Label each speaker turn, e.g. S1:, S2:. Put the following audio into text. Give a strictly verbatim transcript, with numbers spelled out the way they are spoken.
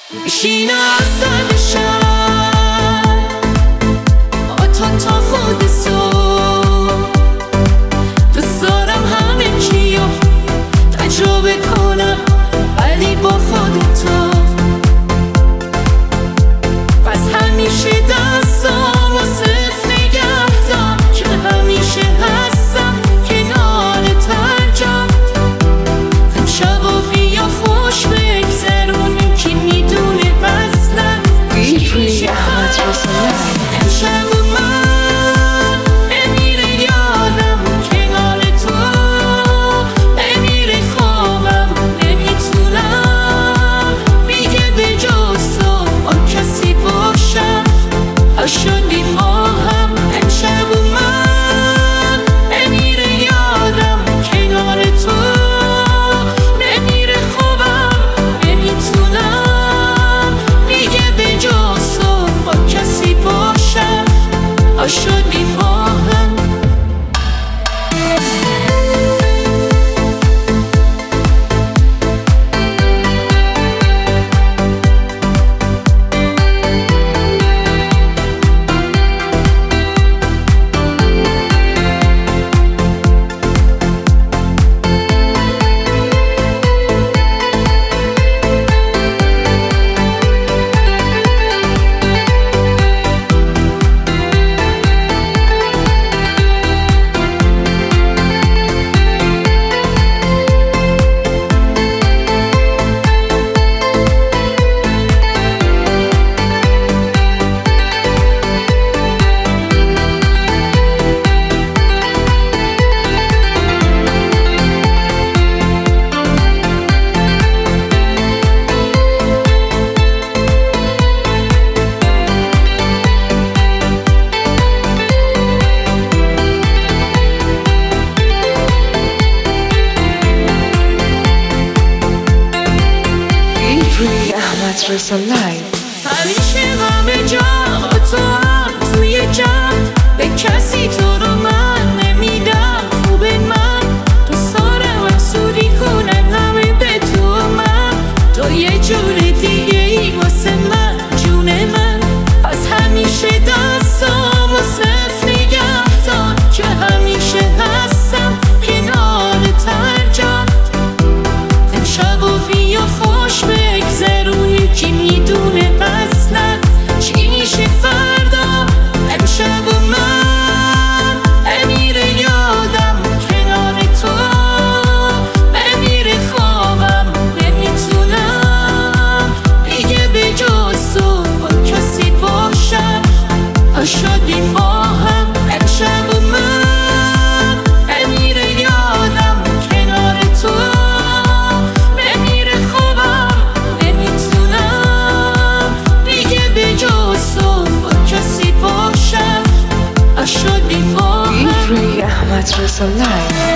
S1: میشینه اصل شب با تو تا خود صبح، دوست دارم همه چیو تجربه کنم ولی با خودتو. پس همیشه دستامو صرف نگه دار که همیشه هستم کنارت هر جا. امشب و بیا خوش بگذرونیم که میدونه بسن کی میشه فردا. امشب و من نمیره یادم کنار تو، نمیره خوابم نمیتونم دیگه به جز تو با کسی باشم. شدیم ما هم امشب و من نمیره یادم کنار تو، نمیره خوابم نمیتونم دیگه به جز تو با کسی باشم. شدیم ما هم
S2: احمد رضا لایو.
S1: همیشه همه جا با تو هم توی جمع، به کسی تو رو من نمیدم. خوب من دوست دارم حسودی کنن همه به تو. من تو یه جور دیگه ای واسه من جون من. پس همیشه دستامو صرف نگه دار که همیشه هستم کنارت هر جا. امشب و بیا خوش بگذرونی که میدونه اصلا چی میشه فردا. امشب و من نمیره یادم کنار تو، نمیره خوابم نمیتونم دیگه به جز تو با کسی باشم. شدیم ما هم امشب و من نمیره یادم کنار تو، نمیره خوابم نمیتونم دیگه به جز تو با کسی باشم. شدیم ما هم
S2: احمد رضا لایو.